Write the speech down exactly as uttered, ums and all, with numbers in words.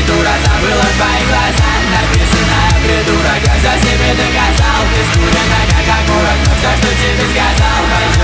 дура, забыла твои глаза. Написанная придурок, я за себе доказал. Ты скурена, как окурок, но все, что тебе сказал.